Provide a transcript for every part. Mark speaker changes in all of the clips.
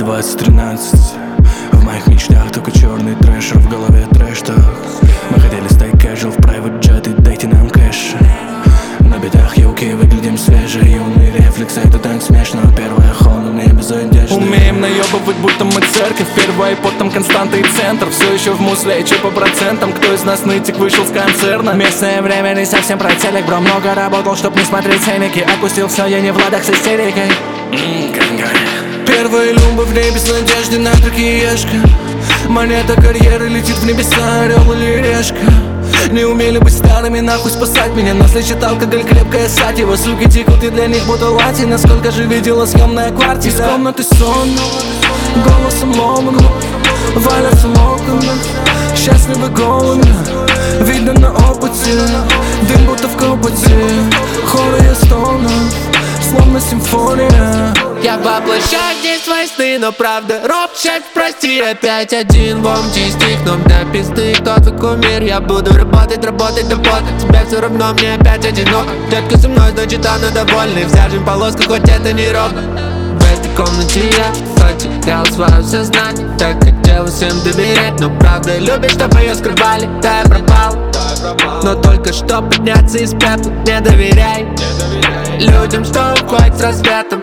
Speaker 1: 20:13. В моих мечтах только черный трэш, а в голове трэш-ток. Мы хотели стать casual в private jet и дайте нам кэш. На битах юки выглядим свеже, юный рефлекс, это так смешно. Первая Honda, мне без одежды. Умеем наебывать, будто мы церковь. Первый iPod, там константа и центр. Все еще в мусле, че по процентам. Кто из нас нытик вышел с концерна? Местное время не совсем про телек, бро. Много работал, чтоб не смотреть ценники. Отпустил все, я не в ладах с истерикой. Первые люмбы в небе с надеждой на тракиешка. Монета карьеры летит в небеса, орел или решка. Не умели быть старыми, нахуй спасать меня. Нас лечит алкоголь, крепкая сатива. Суки текут, и для них будто лати. Насколько же видела съемная квартира. Из комнаты сон, голосом ломану валятся локоны. Счастливы голыми, видно на опыте. Дым будто в копоте, хоры и стоны, словно симфония.
Speaker 2: Я воплощаю здесь свои сны, но правда ропщать, прости. Опять один в омче стих, но мне пизды, кто твой кумир? Я буду работать, работать, работать. Тебе все равно, мне опять одиноко. Детка со мной, значит она довольна. В зажим полоска, хоть это не ровно. В этой комнате я потерял свое сознание. Так хотел всем доверять, но правда любишь, чтобы ее скрывали. Да, я пропал, но только что подняться из пепла. Не доверяй людям, что уходит с рассветом.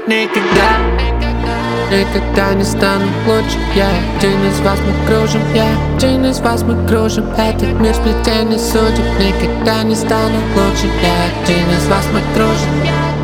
Speaker 2: Никогда не стану лучше. Я один из вас, мы кружим. Я один из вас, мы кружим. Этот мир сплетение судеб. Никогда не стану лучше. Я один из вас, мы кружим.